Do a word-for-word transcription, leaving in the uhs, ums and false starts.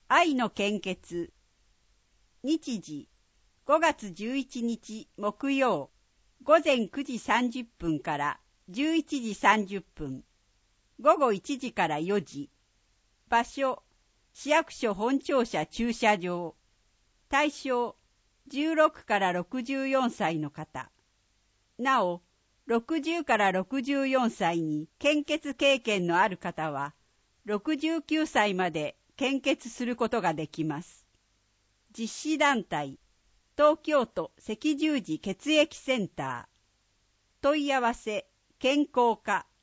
愛の献血。日時ごがつじゅういちにち木曜、午前くじさんじゅっぷんからじゅういちじさんじゅっぷん、午後いちじからよじ。場所、市役所本庁舎駐車場。対象、じゅうろくからろくじゅうよんさいの方。なお、ろくじゅうからろくじゅうよんさいに献血経験のある方は、ろくじゅうきゅうさいまで献血することができます。実施団体、東京都赤十字血液センター。問い合わせ、健康課